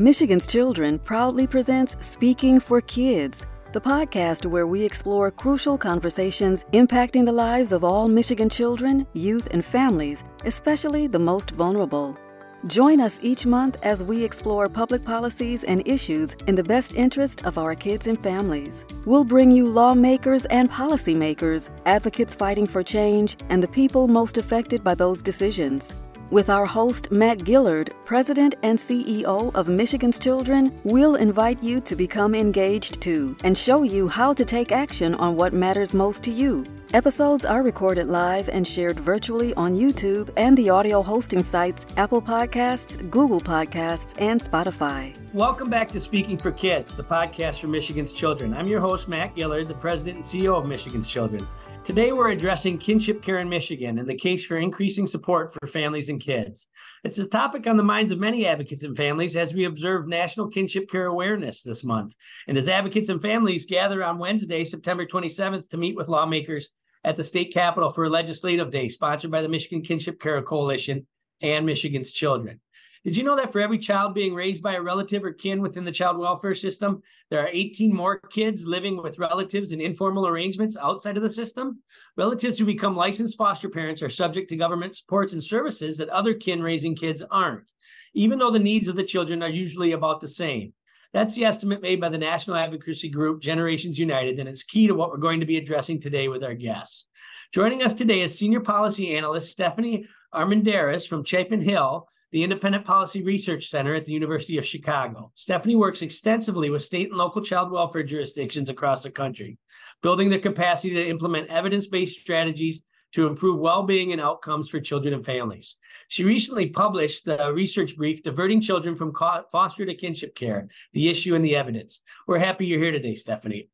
Michigan's Children proudly presents Speaking for Kids, the podcast where we explore crucial conversations impacting the lives of all Michigan children, youth, and families, especially the most vulnerable. Join us each month as we explore public policies and issues in the best interest of our kids and families. We'll bring you lawmakers and policymakers, advocates fighting for change, and the people most affected by those decisions. With our host, Matt Gillard, President and CEO of Michigan's Children, we'll invite you to become engaged too and show you how to take action on what matters most to you. Episodes are recorded live and shared virtually on YouTube and the audio hosting sites Apple Podcasts, Google Podcasts, and Spotify. Welcome back to Speaking for Kids, the podcast for Michigan's Children. I'm your host, Matt Gillard, the President and CEO of Michigan's Children. Today, we're addressing kinship care in Michigan and the case for increasing support for families and kids. It's a topic on the minds of many advocates and families as we observe National Kinship Care Awareness this month, and as advocates and families gather on Wednesday, September 27th, to meet with lawmakers at the state capitol for a legislative day sponsored by the Michigan Kinship Care Coalition and Michigan's Children. Did you know that for every child being raised by a relative or kin within the child welfare system, there are 18 more kids living with relatives in informal arrangements outside of the system? Relatives who become licensed foster parents are subject to government supports and services that other kin raising kids aren't, even though the needs of the children are usually about the same. That's the estimate made by the national advocacy group Generations United, and it's key to what we're going to be addressing today with our guests. Joining us today is Senior Policy Analyst Stephanie Armendariz from Chapin Hill, the Independent Policy Research Center at the University of Chicago. Stephanie works extensively with state and local child welfare jurisdictions across the country, building their capacity to implement evidence-based strategies to improve well-being and outcomes for children and families. She recently published the research brief, Diverting Children from Foster to Kinship Care, the Issue and the Evidence. We're happy you're here today, Stephanie.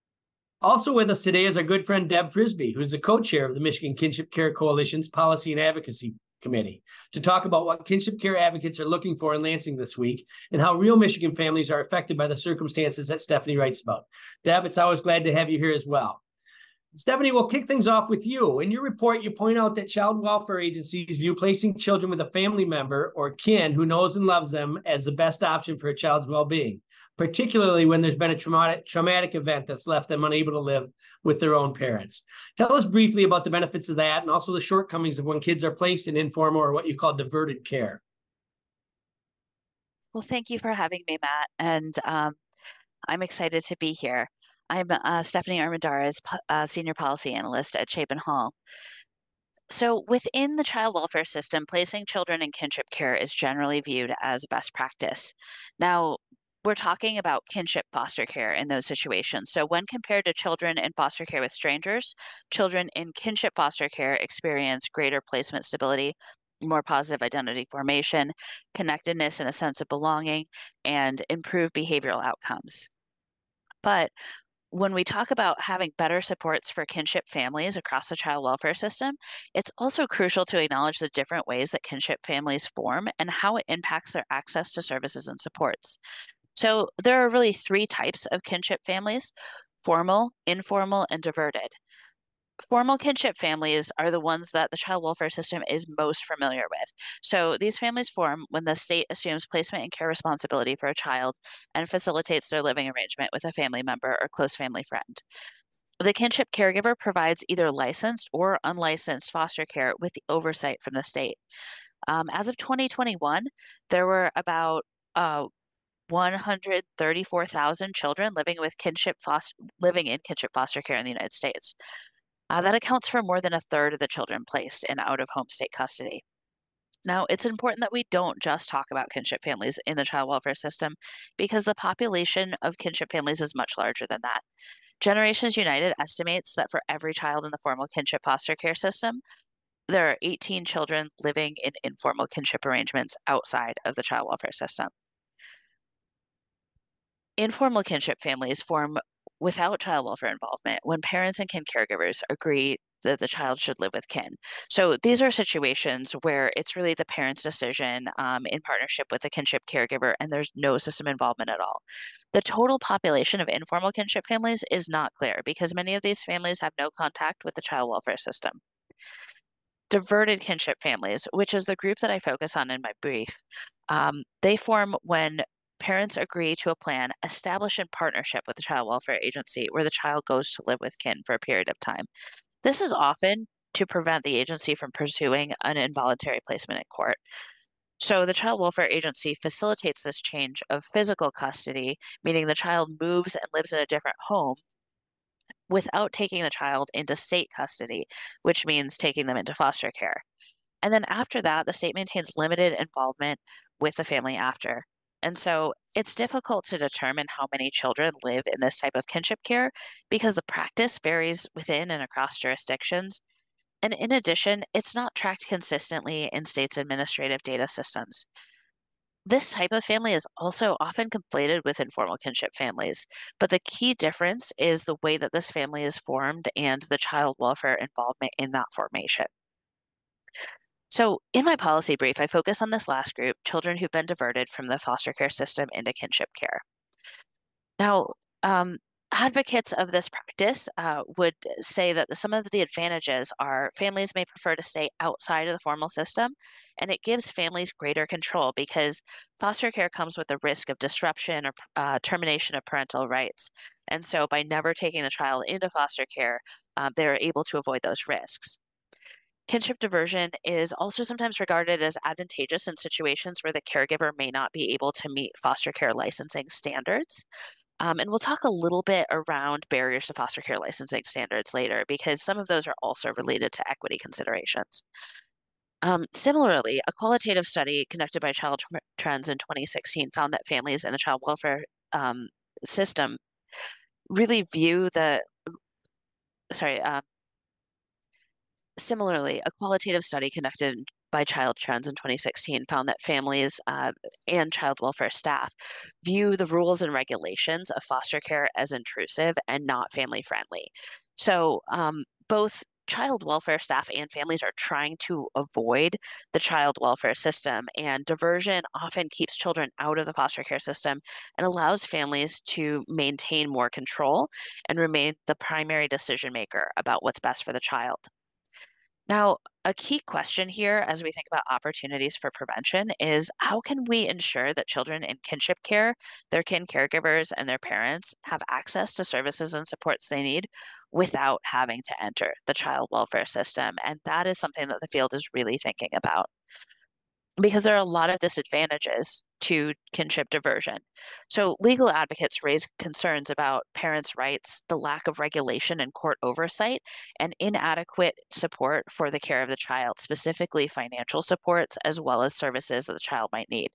Also with us today is our good friend Deb Frisby, who's the co-chair of the Michigan Kinship Care Coalition's Policy and Advocacy Committee, to talk about what kinship care advocates are looking for in Lansing this week and how real Michigan families are affected by the circumstances that Stephanie writes about. Deb, it's always glad to have you here as well. Stephanie, we'll kick things off with you. In your report, you point out that child welfare agencies view placing children with a family member or kin who knows and loves them as the best option for a child's well-being, particularly when there's been a traumatic event that's left them unable to live with their own parents. Tell us briefly about the benefits of that and also the shortcomings of when kids are placed in informal or what you call diverted care. Well, thank you for having me, Matt, and I'm excited to be here. I'm Stephanie Armendariz, Senior Policy Analyst at Chapin Hall. So within the child welfare system, placing children in kinship care is generally viewed as best practice. Now, we're talking about kinship foster care in those situations. So when compared to children in foster care with strangers, children in kinship foster care experience greater placement stability, more positive identity formation, connectedness and a sense of belonging, and improved behavioral outcomes. But when we talk about having better supports for kinship families across the child welfare system, it's also crucial to acknowledge the different ways that kinship families form and how it impacts their access to services and supports. So there are really three types of kinship families: formal, informal, and diverted. Formal kinship families are the ones that the child welfare system is most familiar with. So these families form when the state assumes placement and care responsibility for a child and facilitates their living arrangement with a family member or close family friend. The kinship caregiver provides either licensed or unlicensed foster care with the oversight from the state. As of 2021, there were about 134,000 children living in kinship foster care in the United States. That accounts for more than a third of the children placed in out-of-home state custody. Now, it's important that we don't just talk about kinship families in the child welfare system because the population of kinship families is much larger than that. Generations United estimates that for every child in the formal kinship foster care system, there are 18 children living in informal kinship arrangements outside of the child welfare system. Informal kinship families form without child welfare involvement when parents and kin caregivers agree that the child should live with kin. So these are situations where it's really the parent's decision in partnership with the kinship caregiver, and there's no system involvement at all. The total population of informal kinship families is not clear because many of these families have no contact with the child welfare system. Diverted kinship families, which is the group that I focus on in my brief, they form when parents agree to a plan established in partnership with the child welfare agency where the child goes to live with kin for a period of time. This is often to prevent the agency from pursuing an involuntary placement in court. So the child welfare agency facilitates this change of physical custody, meaning the child moves and lives in a different home without taking the child into state custody, which means taking them into foster care. And then after that, the state maintains limited involvement with the family after. And so it's difficult to determine how many children live in this type of kinship care because the practice varies within and across jurisdictions. And in addition, it's not tracked consistently in states' administrative data systems. This type of family is also often conflated with informal kinship families, but the key difference is the way that this family is formed and the child welfare involvement in that formation. So, in my policy brief, I focus on this last group, children who've been diverted from the foster care system into kinship care. Now, advocates of this practice would say that some of the advantages are families may prefer to stay outside of the formal system, and it gives families greater control because foster care comes with the risk of disruption or termination of parental rights. And so, by never taking the child into foster care, they're able to avoid those risks. Kinship diversion is also sometimes regarded as advantageous in situations where the caregiver may not be able to meet foster care licensing standards. And we'll talk a little bit around barriers to foster care licensing standards later, because some of those are also related to equity considerations. Similarly, a qualitative study conducted by Child Trends in 2016 found that families in the child welfare system really view the, sorry, Similarly, a qualitative study conducted by Child Trends in 2016 found that families and child welfare staff view the rules and regulations of foster care as intrusive and not family friendly. So both child welfare staff and families are trying to avoid the child welfare system, and diversion often keeps children out of the foster care system and allows families to maintain more control and remain the primary decision maker about what's best for the child. Now, a key question here as we think about opportunities for prevention is how can we ensure that children in kinship care, their kin caregivers, and their parents have access to services and supports they need without having to enter the child welfare system? And that is something that the field is really thinking about because there are a lot of disadvantages to kinship diversion. So, legal advocates raise concerns about parents' rights, the lack of regulation and court oversight, and inadequate support for the care of the child, specifically financial supports as well as services that the child might need.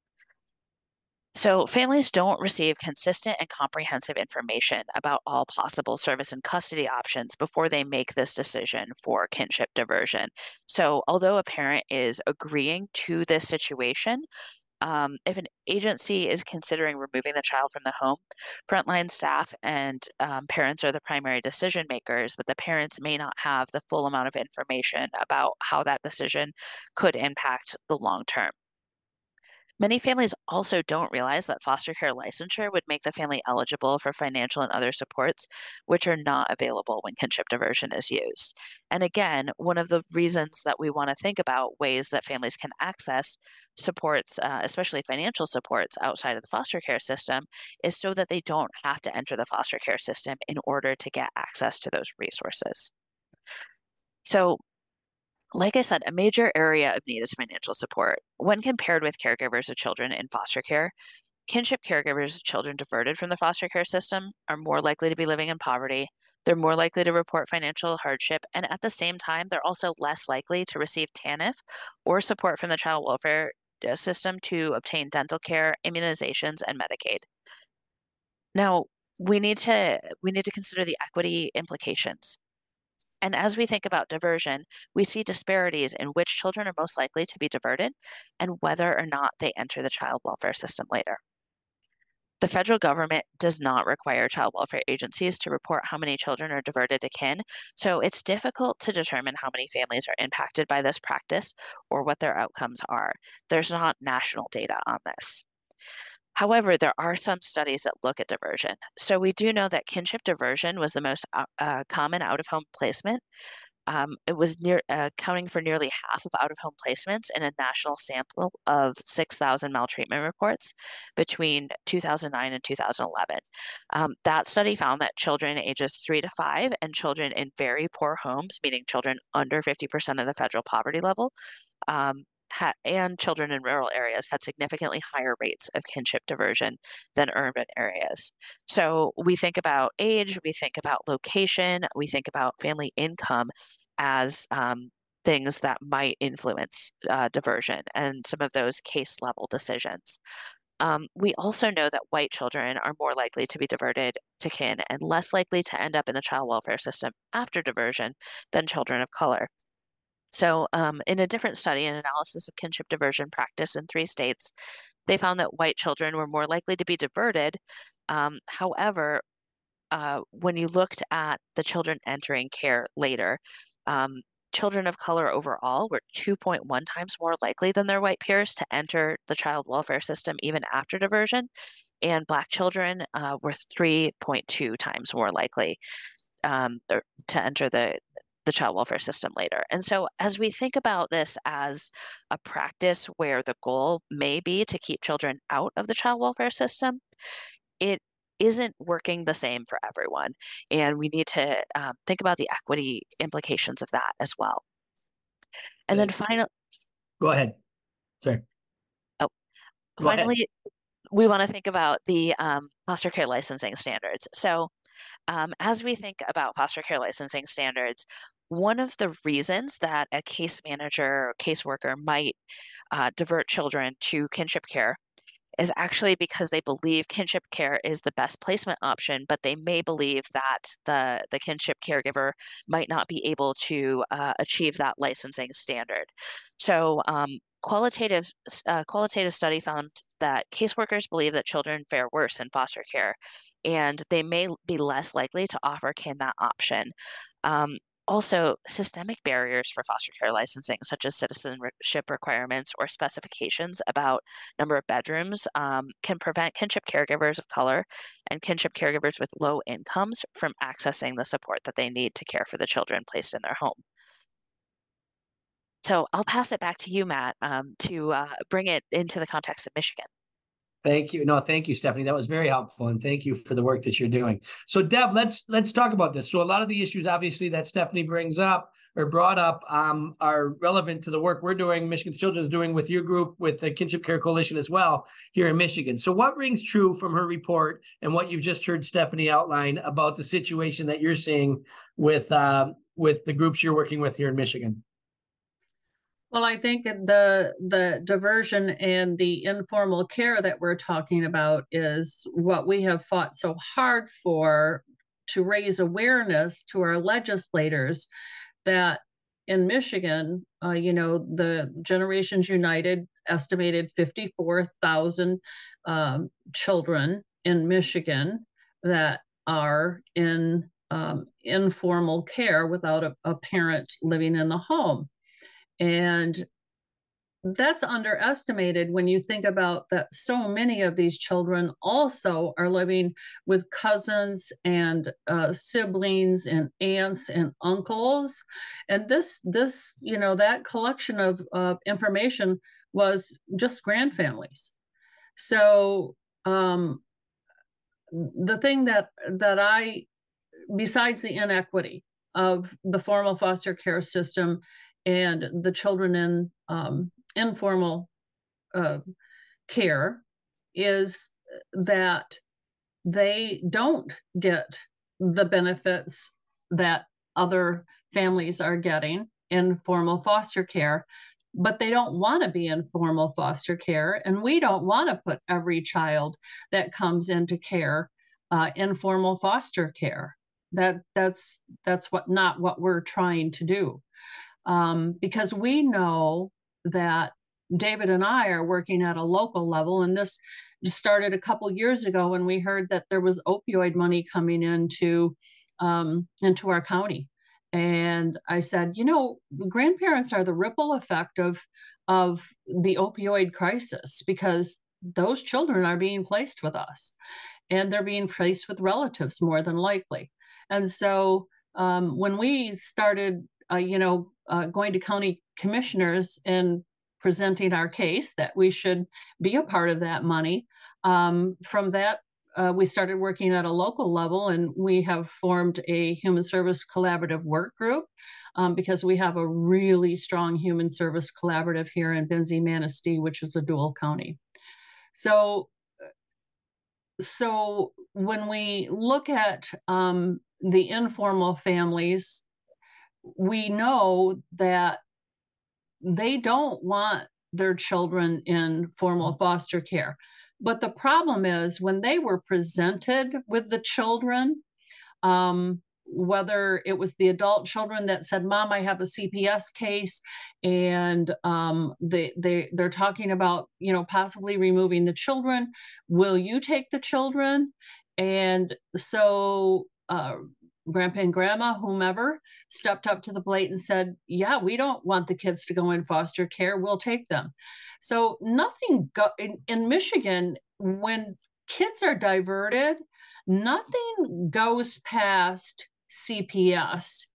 So, families don't receive consistent and comprehensive information about all possible service and custody options before they make this decision for kinship diversion. So, although a parent is agreeing to this situation, if an agency is considering removing the child from the home, frontline staff and parents are the primary decision makers, but the parents may not have the full amount of information about how that decision could impact the long term. Many families also don't realize that foster care licensure would make the family eligible for financial and other supports, which are not available when kinship diversion is used. And again, one of the reasons that we want to think about ways that families can access supports, especially financial supports outside of the foster care system, is so that they don't have to enter the foster care system in order to get access to those resources. So, like I said, a major area of need is financial support. When compared with caregivers of children in foster care, kinship caregivers of children diverted from the foster care system are more likely to be living in poverty. They're more likely to report financial hardship, and at the same time, they're also less likely to receive TANF or support from the child welfare system to obtain dental care, immunizations, and Medicaid. Now, we need to consider the equity implications. And as we think about diversion, we see disparities in which children are most likely to be diverted and whether or not they enter the child welfare system later. The federal government does not require child welfare agencies to report how many children are diverted to kin, so it's difficult to determine how many families are impacted by this practice or what their outcomes are. There's not national data on this. However, there are some studies that look at diversion. So we do know that kinship diversion was the most common out-of-home placement It was accounting for nearly half of out-of-home placements in a national sample of 6,000 maltreatment reports between 2009 and 2011. That study found that children ages 3 to 5 and children in very poor homes, meaning children under 50% of the federal poverty level, and children in rural areas had significantly higher rates of kinship diversion than urban areas. So we think about age, we think about location, we think about family income as things that might influence diversion and some of those case level decisions. We also know that white children are more likely to be diverted to kin and less likely to end up in the child welfare system after diversion than children of color. So, in a different study, an analysis of kinship diversion practice in 3 states, they found that white children were more likely to be diverted. However, when you looked at the children entering care later, children of color overall were 2.1 times more likely than their white peers to enter the child welfare system even after diversion, and Black children were 3.2 times more likely to enter the child welfare system later. And so as we think about this as a practice where the goal may be to keep children out of the child welfare system, it isn't working the same for everyone. And we need to think about the equity implications of that as well. And then finally, go ahead. Sorry. Oh, go finally, ahead. We want to think about the foster care licensing standards. So as we think about foster care licensing standards, one of the reasons that a case manager or caseworker might divert children to kinship care is actually because they believe kinship care is the best placement option, but they may believe that the kinship caregiver might not be able to achieve that licensing standard. So qualitative study found that caseworkers believe that children fare worse in foster care, and they may be less likely to offer kin that option. Also, systemic barriers for foster care licensing, such as citizenship requirements or specifications about number of bedrooms, can prevent kinship caregivers of color and kinship caregivers with low incomes from accessing the support that they need to care for the children placed in their home. So I'll pass it back to you, Matt, to bring it into the context of Michigan. Thank you. No, thank you, Stephanie. That was very helpful, and thank you for the work that you're doing. So, Deb, let's talk about this. So, a lot of the issues, obviously, that Stephanie brings up or brought up are relevant to the work we're doing. Michigan's Children is doing with your group, with the Kinship Care Coalition as well here in Michigan. So, what rings true from her report and what you've just heard Stephanie outline about the situation that you're seeing with the groups you're working with here in Michigan? Well, I think the diversion and the informal care that we're talking about is what we have fought so hard for, to raise awareness to our legislators that in Michigan, the Generations United estimated 54,000 children in Michigan that are in informal care without a parent living in the home. And that's underestimated when you think about that so many of these children also are living with cousins and siblings and aunts and uncles. And this that collection of information was just grandfamilies. So the thing that I, besides the inequity of the formal foster care system and the children in informal care, is that they don't get the benefits that other families are getting in formal foster care, but they don't want to be in formal foster care. And we don't want to put every child that comes into care in formal foster care. That's not what we're trying to do. Because we know that David and I are working at a local level, and this just started a couple years ago when we heard that there was opioid money coming into our county. And I said, grandparents are the ripple effect of the opioid crisis, because those children are being placed with us, and they're being placed with relatives more than likely. And so when we started going to county commissioners and presenting our case that we should be a part of that money. From that, we started working at a local level, and we have formed a human service collaborative work group because we have a really strong human service collaborative here in Benzie Manistee, which is a dual county. So when we look at the informal families, we know that they don't want their children in formal foster care. But the problem is when they were presented with the children, whether it was the adult children that said, "Mom, I have a CPS case," and they're talking about, possibly removing the children. Will you take the children? And so grandpa and grandma, whomever, stepped up to the plate and said, "Yeah, we don't want the kids to go in foster care. We'll take them." So nothing in Michigan, when kids are diverted, nothing goes past CPS.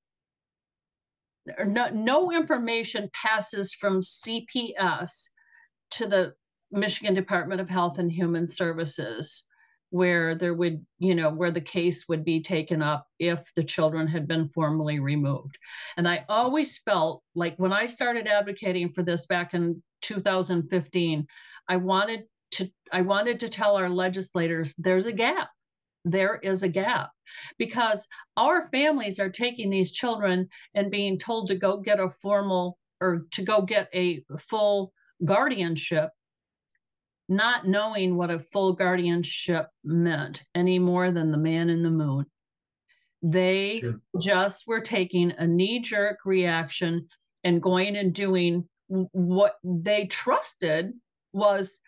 No information passes from CPS to the Michigan Department of Health and Human Services, where there would, where the case would be taken up if the children had been formally removed. And I always felt like when I started advocating for this back in 2015, I wanted to tell our legislators there's a gap. There is a gap because our families are taking these children and being told to go get a formal or to go get a full guardianship, not knowing what a full guardianship meant any more than the man in the moon. They just were taking a knee-jerk reaction and going and doing what they trusted was,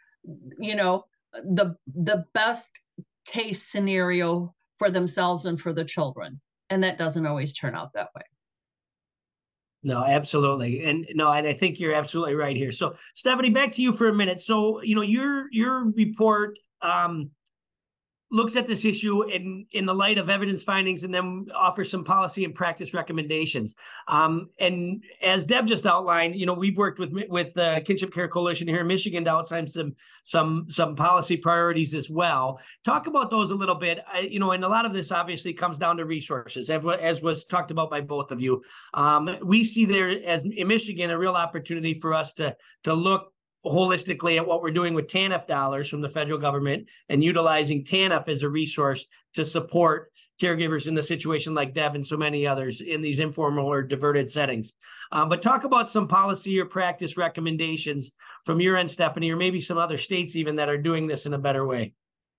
the best case scenario for themselves and for the children. And that doesn't always turn out that way. No, absolutely. And I think you're absolutely right here. So Stephanie, back to you for a minute. So, your report looks at this issue in the light of evidence findings and then offers some policy and practice recommendations. And as Deb just outlined, we've worked with the Kinship Care Coalition here in Michigan to outline some policy priorities as well. Talk about those a little bit. And a lot of this obviously comes down to resources, as was talked about by both of you. We see there as in Michigan a real opportunity for us to look holistically at what we're doing with TANF dollars from the federal government and utilizing TANF as a resource to support caregivers in the situation like Deb and so many others in these informal or diverted settings. But talk about some policy or practice recommendations from your end, Stephanie, or maybe some other states even that are doing this in a better way.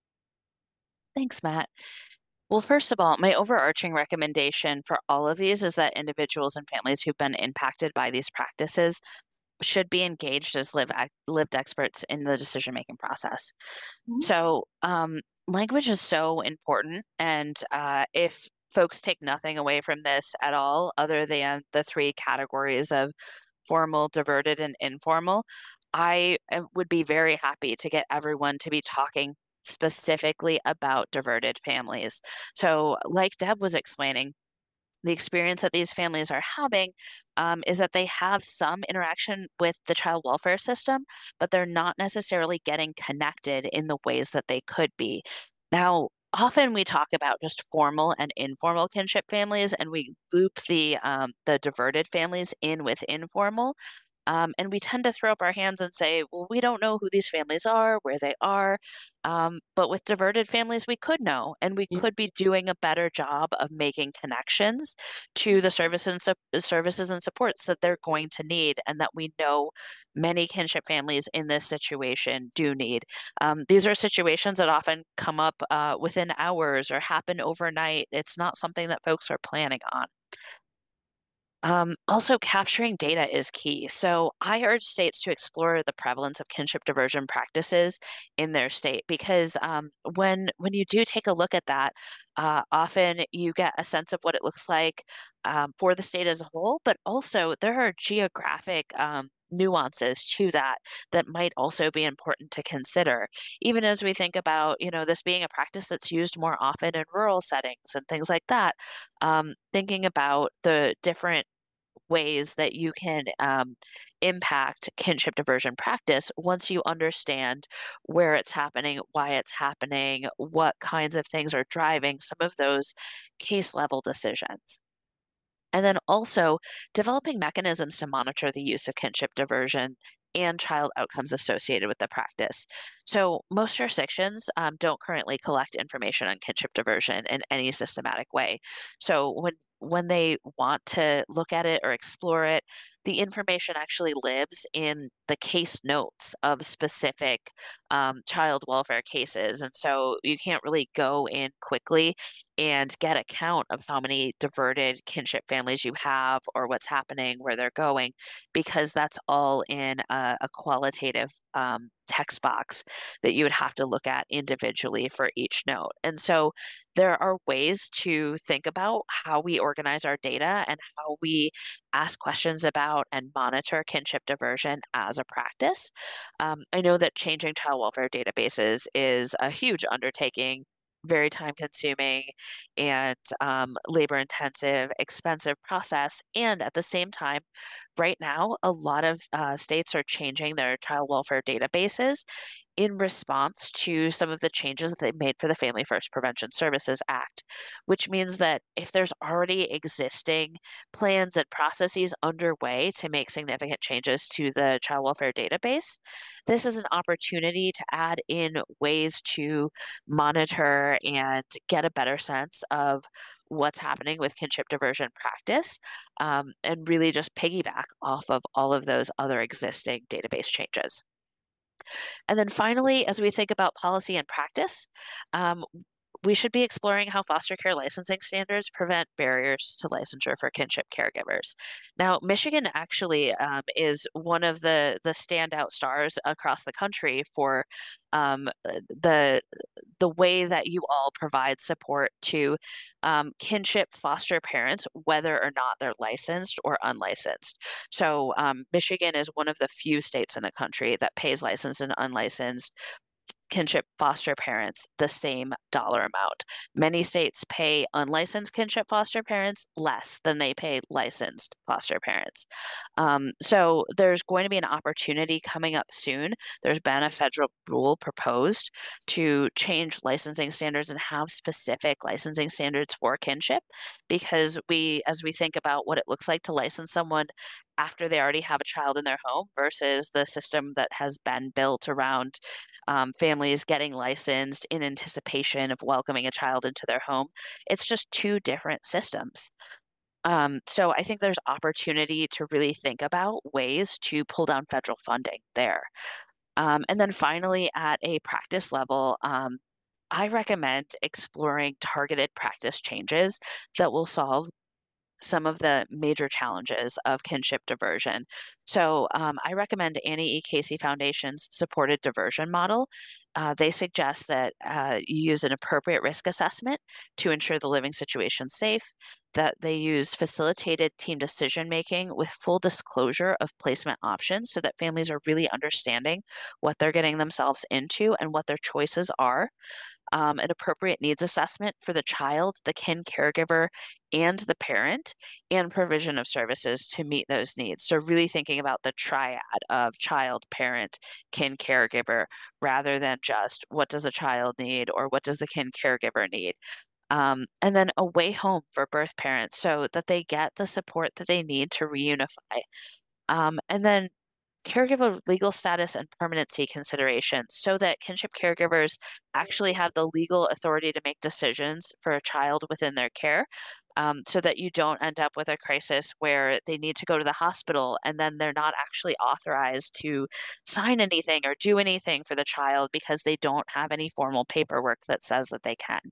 Thanks, Matt. Well, first of all, my overarching recommendation for all of these is that individuals and families who've been impacted by these practices should be engaged as lived experts in the decision-making process. Mm-hmm. So language is so important. And if folks take nothing away from this at all, other than the three categories of formal, diverted, and informal, I would be very happy to get everyone to be talking specifically about diverted families. So like Deb was explaining, the experience that these families are having is that they have some interaction with the child welfare system, but they're not necessarily getting connected in the ways that they could be. Now, often we talk about just formal and informal kinship families, and we loop the diverted families in with informal. And we tend to throw up our hands and say, well, we don't know who these families are, where they are. But with diverted families, we could know, and we could be doing a better job of making connections to the services and supports that they're going to need, and that we know many kinship families in this situation do need. These are situations that often come up within hours or happen overnight. It's not something that folks are planning on. Also, capturing data is key. So I urge states to explore the prevalence of kinship diversion practices in their state, because when you do take a look at that, often you get a sense of what it looks like for the state as a whole, but also there are geographic nuances to that might also be important to consider, even as we think about, this being a practice that's used more often in rural settings and things like that. Thinking about the different ways that you can impact kinship diversion practice once you understand where it's happening, why it's happening, what kinds of things are driving some of those case level decisions. And then also developing mechanisms to monitor the use of kinship diversion and child outcomes associated with the practice. So most jurisdictions don't currently collect information on kinship diversion in any systematic way. So when they want to look at it or explore it, the information actually lives in the case notes of specific child welfare cases. And so you can't really go in quickly and get a count of how many diverted kinship families you have or what's happening, where they're going, because that's all in a qualitative text box that you would have to look at individually for each note. And so there are ways to think about how we organize our data and how we ask questions about and monitor kinship diversion as a practice. I know that changing child welfare databases is a huge undertaking, very time consuming and labor intensive, expensive process. And at the same time, right now, a lot of states are changing their child welfare databases in response to some of the changes that they made for the Family First Prevention Services Act, which means that if there's already existing plans and processes underway to make significant changes to the child welfare database, this is an opportunity to add in ways to monitor and get a better sense of what's happening with kinship diversion practice, and really just piggyback off of all of those other existing database changes. And then finally, as we think about policy and practice, we should be exploring how foster care licensing standards prevent barriers to licensure for kinship caregivers. Now, Michigan actually is one of the standout stars across the country for the way that you all provide support to kinship foster parents, whether or not they're licensed or unlicensed. So Michigan is one of the few states in the country that pays licensed and unlicensed kinship foster parents the same dollar amount. Many states pay unlicensed kinship foster parents less than they pay licensed foster parents. So there's going to be an opportunity coming up soon. There's been a federal rule proposed to change licensing standards and have specific licensing standards for kinship, because as we think about what it looks like to license someone after they already have a child in their home versus the system that has been built around families getting licensed in anticipation of welcoming a child into their home. It's just two different systems. So I think there's opportunity to really think about ways to pull down federal funding there. And then finally, at a practice level, I recommend exploring targeted practice changes that will solve some of the major challenges of kinship diversion. So I recommend Annie E. Casey Foundation's supported diversion model. They suggest that you use an appropriate risk assessment to ensure the living situation is safe, that they use facilitated team decision making with full disclosure of placement options so that families are really understanding what they're getting themselves into and what their choices are. An appropriate needs assessment for the child, the kin caregiver, and the parent, and provision of services to meet those needs. So really thinking about the triad of child, parent, kin caregiver, rather than just what does the child need or what does the kin caregiver need. And then a way home for birth parents so that they get the support that they need to reunify. And then caregiver legal status and permanency considerations so that kinship caregivers actually have the legal authority to make decisions for a child within their care, so that you don't end up with a crisis where they need to go to the hospital and then they're not actually authorized to sign anything or do anything for the child because they don't have any formal paperwork that says that they can.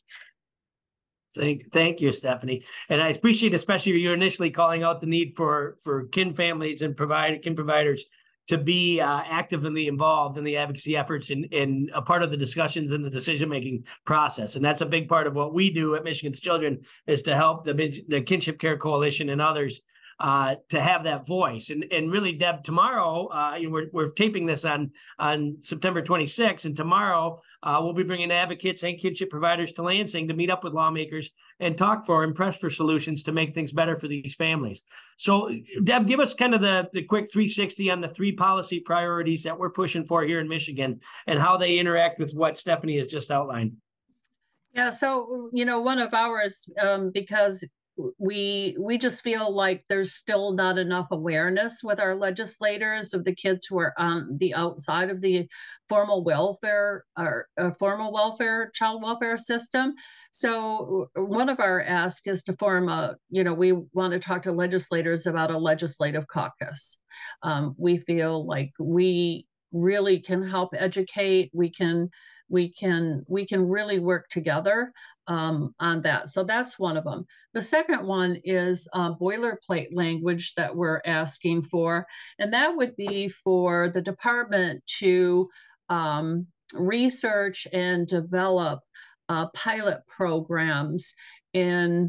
Thank you, Stephanie. And I appreciate especially you initially calling out the need for kin families and kin providers to be actively involved in the advocacy efforts and a part of the discussions and the decision-making process. And that's a big part of what we do at Michigan's Children, is to help the Kinship Care Coalition and others to have that voice. And really, Deb, tomorrow, we're taping this on September 26th, and tomorrow we'll be bringing advocates and kinship providers to Lansing to meet up with lawmakers and talk and press for solutions to make things better for these families. So, Deb, give us kind of the quick 360 on the 3 policy priorities that we're pushing for here in Michigan and how they interact with what Stephanie has just outlined. Yeah, so, one of ours, because we just feel like there's still not enough awareness with our legislators of the kids who are on the outside of the formal welfare or child welfare system. So one of our asks is to form we want to talk to legislators about a legislative caucus. We feel like we really can help educate. We can really work together on that. So that's one of them. The second one is boilerplate language that we're asking for, and that would be for the department to research and develop pilot programs in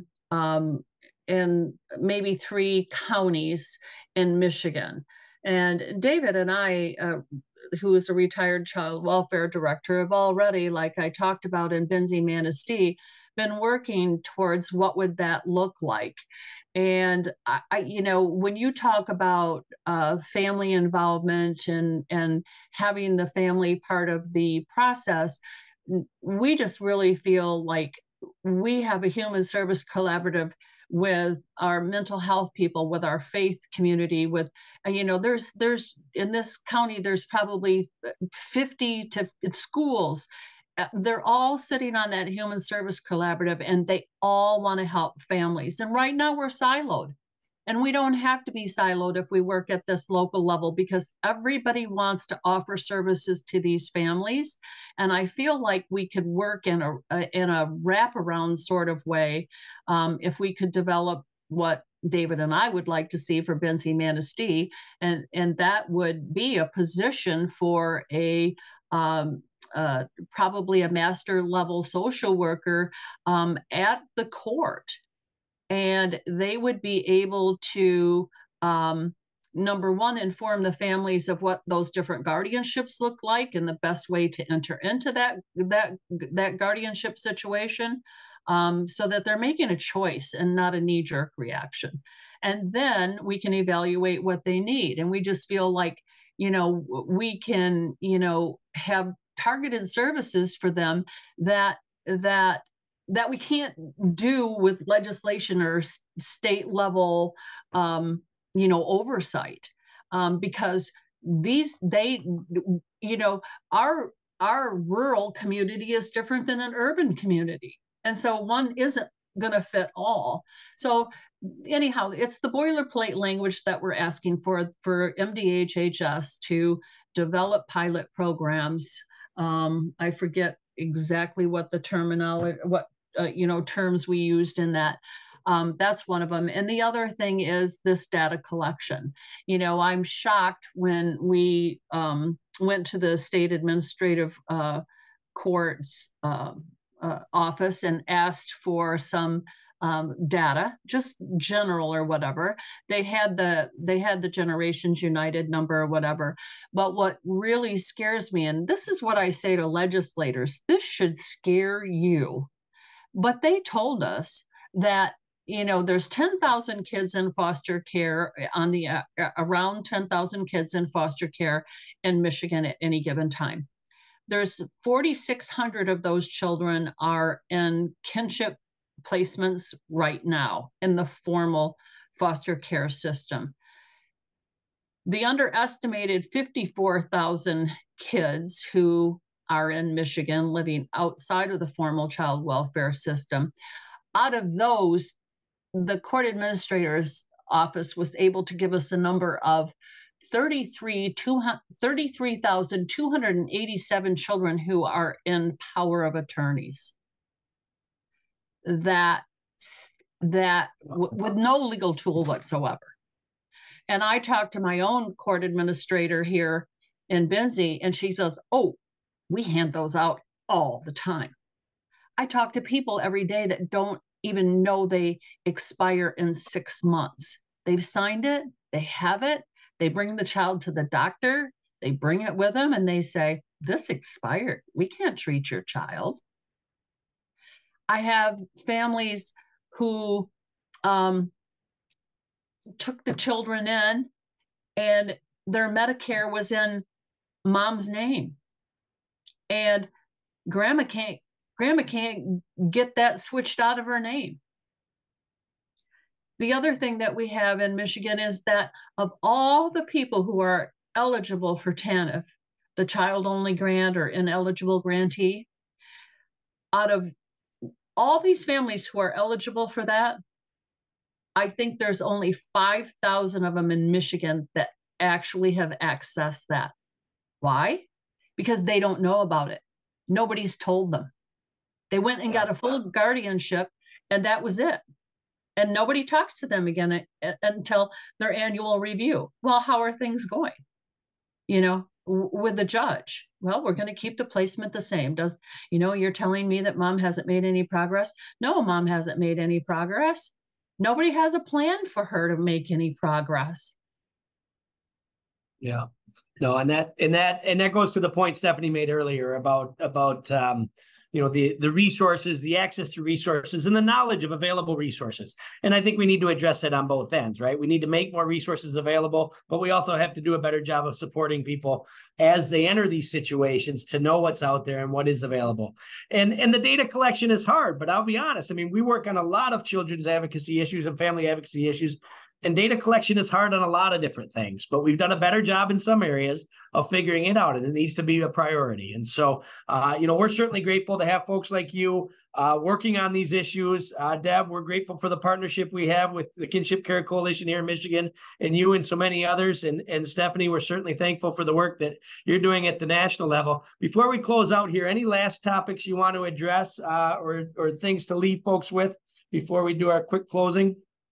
maybe 3 counties in Michigan. And David and I, who is a retired child welfare director, have already, like I talked about in Benzie Manistee, been working towards what would that look like. And when you talk about family involvement and having the family part of the process, we just really feel like we have a human service collaborative with our mental health people, with our faith community, with, there's in this county, there's probably 50 schools. They're all sitting on that human service collaborative, and they all want to help families. And right now we're siloed. And we don't have to be siloed if we work at this local level, because everybody wants to offer services to these families. And I feel like we could work in a wraparound sort of way if we could develop what David and I would like to see for Benzie Manistee, and that would be a position for a probably a master level social worker at the court. And they would be able to, number one, inform the families of what those different guardianships look like and the best way to enter into that guardianship situation, so that they're making a choice and not a knee-jerk reaction. And then we can evaluate what they need. And we just feel like, we can, have targeted services for them that we can't do with legislation or state level, oversight, because our rural community is different than an urban community. And so one isn't going to fit all. So anyhow, it's the boilerplate language that we're asking for MDHHS to develop pilot programs. I forget exactly what the terminology, terms we used in that. That's one of them. And the other thing is this data collection. I'm shocked when we went to the state administrative court's office and asked for some data, just general or whatever. They had the Generations United number or whatever. But what really scares me, and this is what I say to legislators, this should scare you. But they told us that, there's 10,000 kids in foster care around 10,000 kids in foster care in Michigan at any given time. There's 4,600 of those children are in kinship placements right now in the formal foster care system. The underestimated 54,000 kids who are in Michigan living outside of the formal child welfare system, out of those, the court administrator's office was able to give us a number of 33,287 children who are in power of attorneys that with no legal tool whatsoever. And I talked to my own court administrator here in Benzie, and she says, "Oh, we hand those out all the time." I talk to people every day that don't even know they expire in 6 months. They've signed it. They have it. They bring the child to the doctor. They bring it with them and they say, this expired. We can't treat your child. I have families who took the children in and their Medicare was in mom's name. And grandma can't get that switched out of her name. The other thing that we have in Michigan is that of all the people who are eligible for TANF, the child-only grant or ineligible grantee, out of all these families who are eligible for that, I think there's only 5,000 of them in Michigan that actually have accessed that. Why? Because they don't know about it. Nobody's told them. They went and got a full guardianship and that was it. And nobody talks to them again until their annual review. Well, how are things going? You know, with the judge. Well, we're going to keep the placement the same. You're telling me that mom hasn't made any progress? No, mom hasn't made any progress. Nobody has a plan for her to make any progress. Yeah. No, and that goes to the point Stephanie made earlier about the resources, the access to resources, and the knowledge of available resources. And I think we need to address it on both ends, right? We need to make more resources available, but we also have to do a better job of supporting people as they enter these situations to know what's out there and what is available. And the data collection is hard, but I'll be honest. I mean, we work on a lot of children's advocacy issues and family advocacy issues. And data collection is hard on a lot of different things, but we've done a better job in some areas of figuring it out, and it needs to be a priority. And so, we're certainly grateful to have folks like you working on these issues. Deb, we're grateful for the partnership we have with the Kinship Care Coalition here in Michigan, and you and so many others. And Stephanie, we're certainly thankful for the work that you're doing at the national level. Before we close out here, any last topics you want to address or things to leave folks with before we do our quick closing?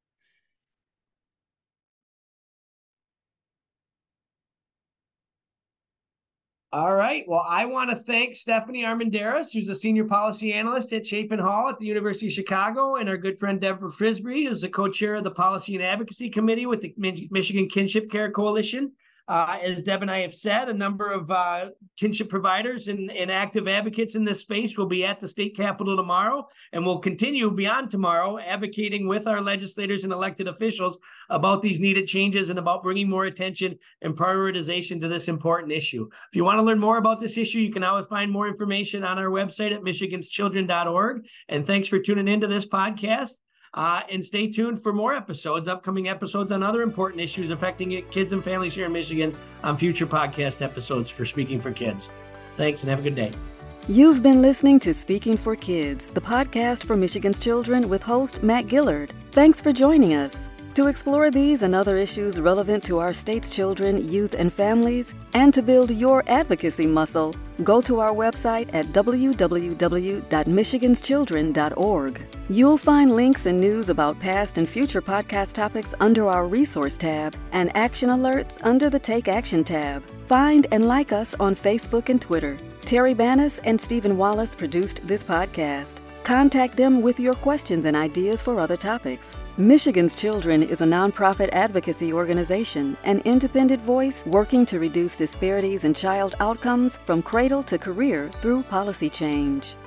All right. Well, I want to thank Stephanie Armendariz, who's a senior policy analyst at Chapin Hall at the University of Chicago, and our good friend Deborah Frisby, who's the co-chair of the Policy and Advocacy Committee with the Michigan Kinship Care Coalition. As Deb and I have said, a number of kinship providers and active advocates in this space will be at the state capitol tomorrow, and will continue beyond tomorrow advocating with our legislators and elected officials about these needed changes and about bringing more attention and prioritization to this important issue. If you want to learn more about this issue, you can always find more information on our website at michiganschildren.org. And thanks for tuning into this podcast. And stay tuned for more upcoming episodes on other important issues affecting kids and families here in Michigan on future podcast episodes for Speaking for Kids. Thanks and have a good day. You've been listening to Speaking for Kids, the podcast for Michigan's children with host Matt Gillard. Thanks for joining us. To explore these and other issues relevant to our state's children, youth, and families, and to build your advocacy muscle, go to our website at www.michiganschildren.org. You'll find links and news about past and future podcast topics under our Resource tab and action alerts under the Take Action tab. Find and like us on Facebook and Twitter. Terry Bannis and Stephen Wallace produced this podcast. Contact them with your questions and ideas for other topics. Michigan's Children is a nonprofit advocacy organization, an independent voice working to reduce disparities in child outcomes from cradle to career through policy change.